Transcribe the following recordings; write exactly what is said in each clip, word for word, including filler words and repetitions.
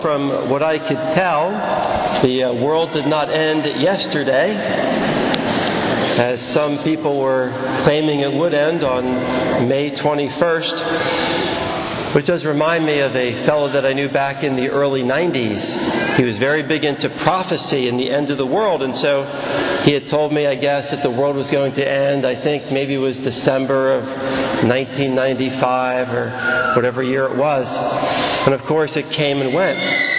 From what I could tell, the uh, world did not end yesterday, as some people were claiming it would end on May twenty-first, which does remind me of a fellow that I knew back in the early nineties. He was very big into prophecy and the end of the world, and so he had told me, I guess, that the world was going to end. I think maybe it was December of nineteen ninety-five or whatever year it was. And of course it came and went.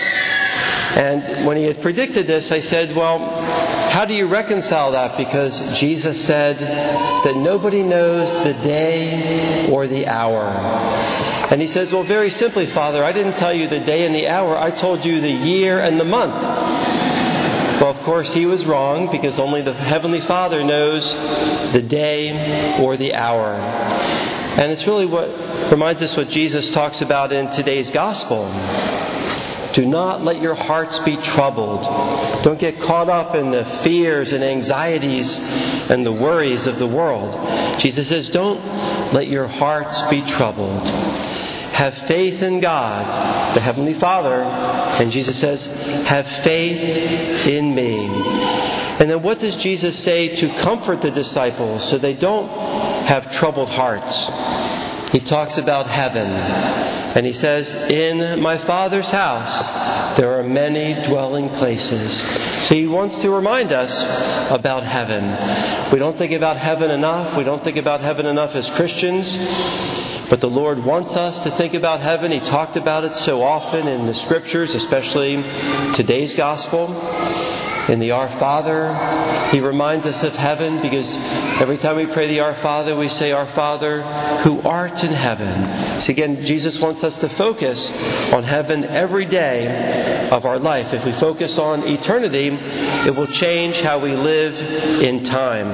And when he had predicted this, I said, well, how do you reconcile that? Because Jesus said that nobody knows the day or the hour. And he says, well, very simply, Father, I didn't tell you the day and the hour. I told you the year and the month. Well, of course, he was wrong, because only the Heavenly Father knows the day or the hour. And it's really what reminds us what Jesus talks about in today's gospel. Do not let your hearts be troubled. Don't get caught up in the fears and anxieties and the worries of the world. Jesus says, don't let your hearts be troubled. Have faith in God, the Heavenly Father. And Jesus says, have faith in me. And then what does Jesus say to comfort the disciples so they don't have troubled hearts? He talks about heaven. And he says, in my Father's house there are many dwelling places. So he wants to remind us about heaven. We don't think about heaven enough. We don't think about heaven enough as Christians. But the Lord wants us to think about heaven. He talked about it so often in the Scriptures, especially today's Gospel. In the Our Father, He reminds us of heaven, because every time we pray the Our Father, we say, Our Father, who art in heaven. So again, Jesus wants us to focus on heaven every day of our life. If we focus on eternity, it will change how we live in time.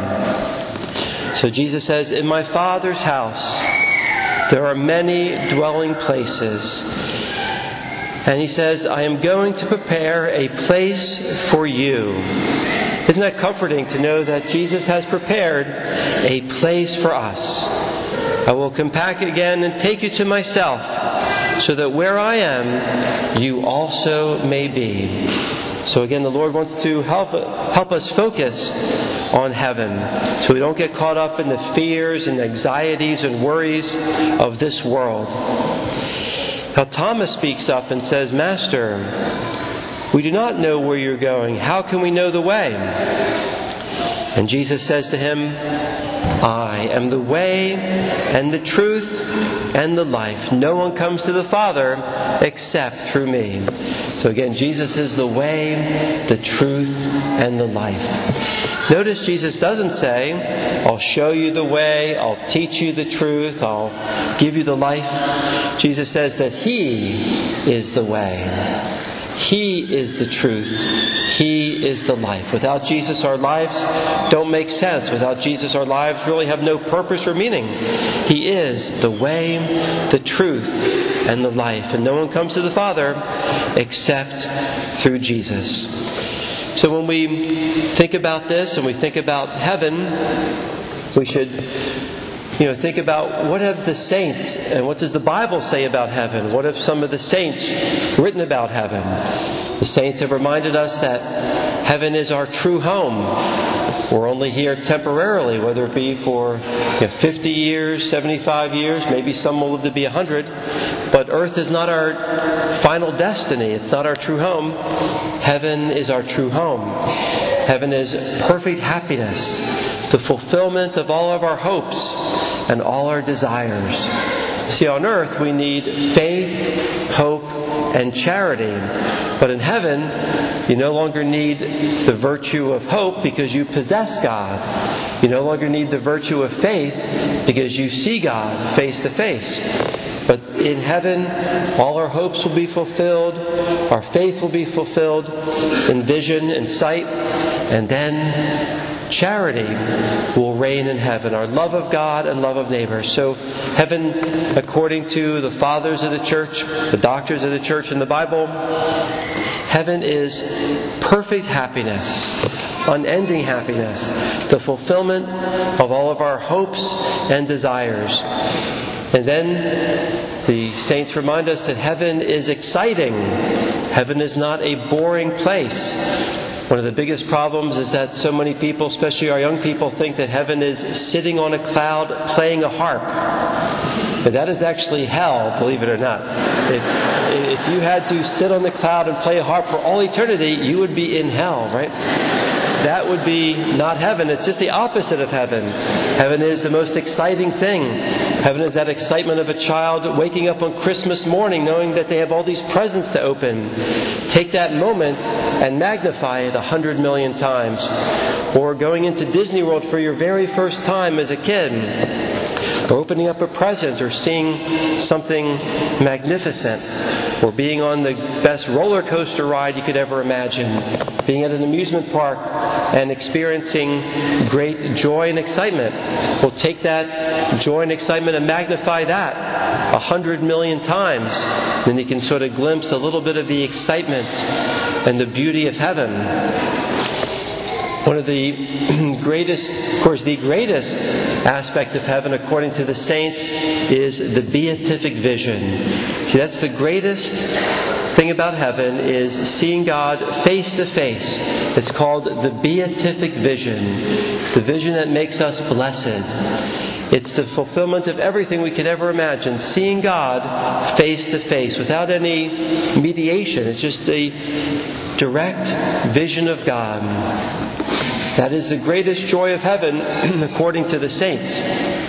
So Jesus says, in my Father's house, there are many dwelling places. And he says, I am going to prepare a place for you. Isn't that comforting to know that Jesus has prepared a place for us? I will come back again and take you to myself, so that where I am, you also may be. So again, the Lord wants to help, help us focus on heaven, so we don't get caught up in the fears and anxieties and worries of this world. Now Thomas speaks up and says, Master, we do not know where you're going. How can we know the way? And Jesus says to him, I am the way and the truth and the life. No one comes to the Father except through me. So again, Jesus is the way, the truth, and the life. Notice Jesus doesn't say, I'll show you the way, I'll teach you the truth, I'll give you the life. Jesus says that He is the way. He is the truth. He is the life. Without Jesus, our lives don't make sense. Without Jesus, our lives really have no purpose or meaning. He is the way, the truth, and the life. And no one comes to the Father except through Jesus. So when we think about this and we think about heaven, we should You know, think about what have the saints and what does the Bible say about heaven? What have some of the saints written about heaven? The saints have reminded us that heaven is our true home. We're only here temporarily, whether it be for you know, fifty years, seventy-five years, maybe some will live to be one hundred. But earth is not our final destiny. It's not our true home. Heaven is our true home. Heaven is perfect happiness, the fulfillment of all of our hopes and all our desires. See, on earth we need faith, hope, and charity. But in heaven, you no longer need the virtue of hope because you possess God. You no longer need the virtue of faith because you see God face to face. But in heaven, all our hopes will be fulfilled, our faith will be fulfilled in vision and sight, and then charity will reign in heaven, our love of God and love of neighbor. So heaven, according to the fathers of the church, the doctors of the church in the Bible, heaven is perfect happiness, unending happiness, the fulfillment of all of our hopes and desires. And then the saints remind us that heaven is exciting. Heaven is not a boring place. One of the biggest problems is that so many people, especially our young people, think that heaven is sitting on a cloud playing a harp. But that is actually hell, believe it or not. If, if you had to sit on the cloud and play a harp for all eternity, you would be in hell, right? That would be not heaven. It's just the opposite of heaven. Heaven is the most exciting thing. Heaven is that excitement of a child waking up on Christmas morning knowing that they have all these presents to open. Take that moment and magnify it a hundred million times. Or going into Disney World for your very first time as a kid. Or opening up a present, or seeing something magnificent, or being on the best roller coaster ride you could ever imagine, being at an amusement park and experiencing great joy and excitement. We'll take that joy and excitement and magnify that a hundred million times. Then you can sort of glimpse a little bit of the excitement and the beauty of heaven. One of the greatest, of course, the greatest aspect of heaven, according to the saints, is the beatific vision. See, that's the greatest thing about heaven, is seeing God face to face. It's called the beatific vision, the vision that makes us blessed. It's the fulfillment of everything we could ever imagine, seeing God face to face without any mediation. It's just the direct vision of God. That is the greatest joy of heaven, according to the saints.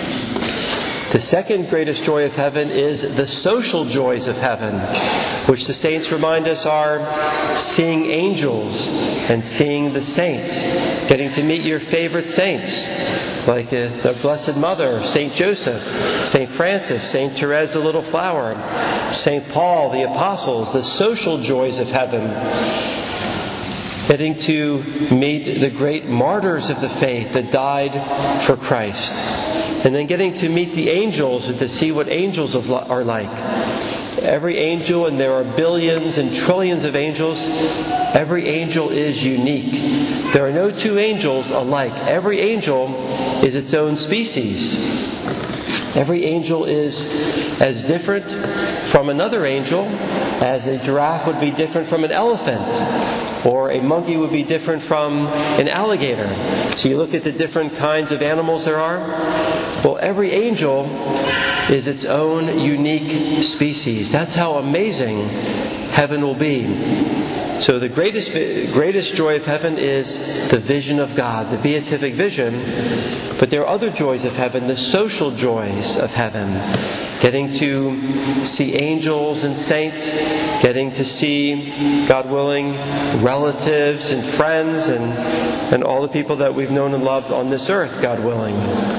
The second greatest joy of heaven is the social joys of heaven, which the saints remind us are seeing angels and seeing the saints, getting to meet your favorite saints, like the, the Blessed Mother, Saint Joseph, Saint Francis, Saint Therese the Little Flower, Saint Paul, the Apostles, the social joys of heaven. Getting to meet the great martyrs of the faith that died for Christ. And then getting to meet the angels and to see what angels are like. Every angel, and there are billions and trillions of angels, every angel is unique. There are no two angels alike. Every angel is its own species. Every angel is as different from another angel as a giraffe would be different from an elephant, or a monkey would be different from an alligator. So you look at the different kinds of animals there are. Well, every angel is its own unique species. That's how amazing heaven will be. So the greatest greatest joy of heaven is the vision of God, the beatific vision. But there are other joys of heaven, the social joys of heaven. Getting to see angels and saints, getting to see, God willing, relatives and friends and, and all the people that we've known and loved on this earth, God willing.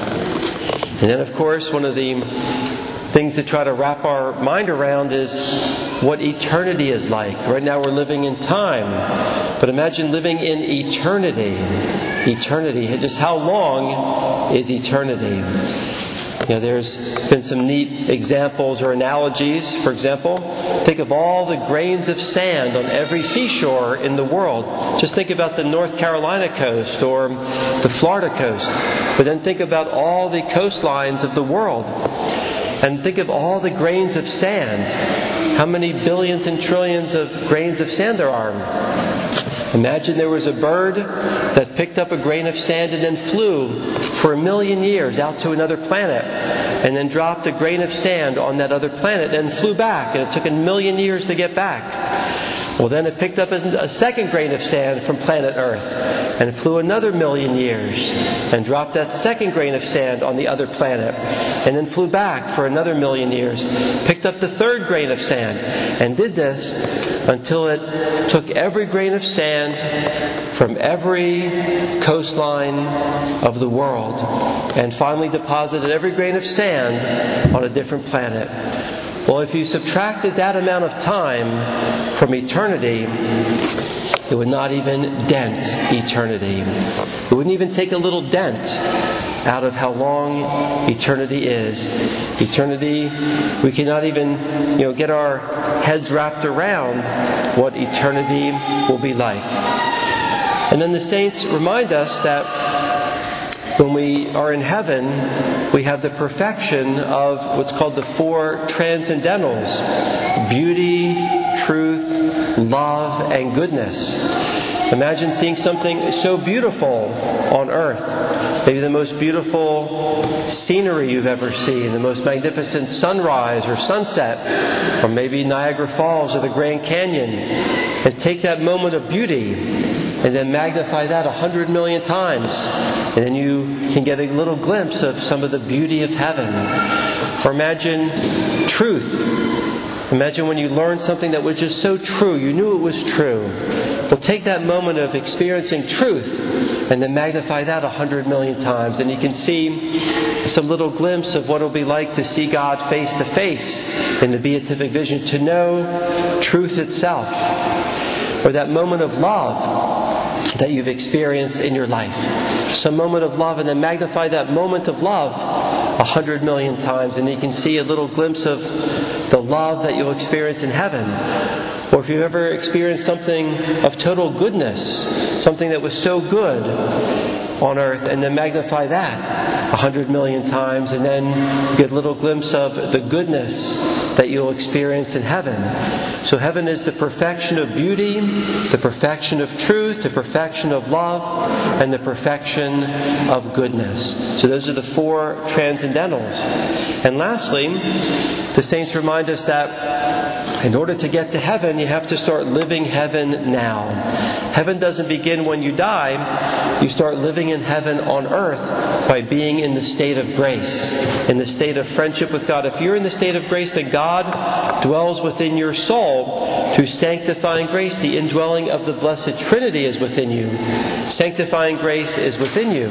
And then, of course, one of the things to try to wrap our mind around is what eternity is like. Right now we're living in time, but imagine living in eternity. Eternity. Just how long is eternity? You know, there's been some neat examples or analogies. For example, think of all the grains of sand on every seashore in the world. Just think about the North Carolina coast or the Florida coast. But then think about all the coastlines of the world. And think of all the grains of sand. How many billions and trillions of grains of sand there are. Imagine there was a bird that picked up a grain of sand and then flew for a million years out to another planet, and then dropped a grain of sand on that other planet and flew back, and it took a million years to get back. Well, then it picked up a second grain of sand from planet Earth and flew another million years and dropped that second grain of sand on the other planet, and then flew back for another million years, picked up the third grain of sand, and did this until it took every grain of sand from every coastline of the world and finally deposited every grain of sand on a different planet. Well, if you subtracted that amount of time from eternity, it would not even dent eternity. It wouldn't even take a little dent out of how long eternity is. Eternity, we cannot even, you know, get our heads wrapped around what eternity will be like. And then the saints remind us that When we are in heaven, we have the perfection of what's called the four transcendentals: beauty, truth, love, and goodness. Imagine seeing something so beautiful on earth. Maybe the most beautiful scenery you've ever seen, the most magnificent sunrise or sunset, or maybe Niagara Falls or the Grand Canyon. And take that moment of beauty and then magnify that a hundred million times. And then you can get a little glimpse of some of the beauty of heaven. Or imagine truth. Imagine when you learned something that was just so true, you knew it was true. Well, take that moment of experiencing truth and then magnify that a hundred million times. And you can see some little glimpse of what it'll be like to see God face to face in the beatific vision, to know truth itself. Or that moment of love that you've experienced in your life. Some moment of love, and then magnify that moment of love a hundred million times, and you can see a little glimpse of the love that you'll experience in heaven. Or if you've ever experienced something of total goodness, something that was so good on earth, and then magnify that a hundred million times, and then you get a little glimpse of the goodness that you'll experience in heaven. So heaven is the perfection of beauty, the perfection of truth, the perfection of love, and the perfection of goodness. So those are the four transcendentals. And lastly, the saints remind us that in order to get to heaven, you have to start living heaven now. Heaven doesn't begin when you die. You start living in heaven on earth by being in the state of grace, in the state of friendship with God. If you're in the state of grace, then God dwells within your soul through sanctifying grace. The indwelling of the Blessed Trinity is within you. Sanctifying grace is within you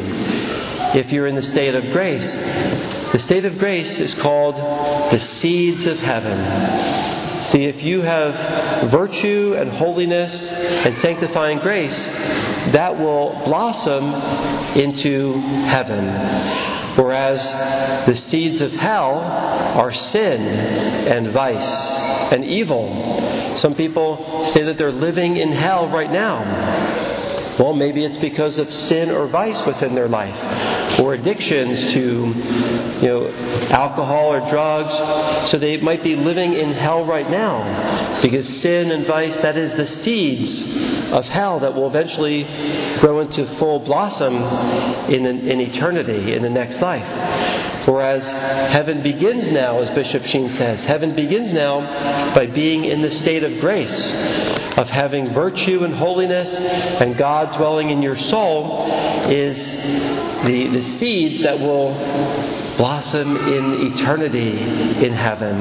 if you're in the state of grace. The state of grace is called the seeds of heaven. See, if you have virtue and holiness and sanctifying grace, that will blossom into heaven. Whereas the seeds of hell are sin and vice and evil. Some people say that they're living in hell right now. Well, maybe it's because of sin or vice within their life, or addictions to, you know, alcohol or drugs. So they might be living in hell right now, because sin and vice, that is the seeds of hell that will eventually grow into full blossom in, in eternity, in the next life. Whereas heaven begins now, as Bishop Sheen says, heaven begins now by being in the state of grace, of having virtue and holiness, and God dwelling in your soul is the, the seeds that will blossom in eternity in heaven.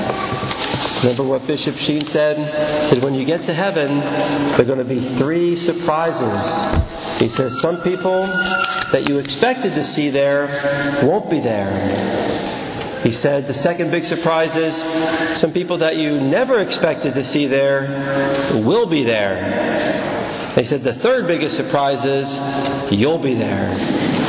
Remember what Bishop Sheen said? He said, when you get to heaven, there are going to be three surprises. He says, some people that you expected to see there won't be there. He said, the second big surprise is some people that you never expected to see there will be there. He said, the third biggest surprise is you'll be there.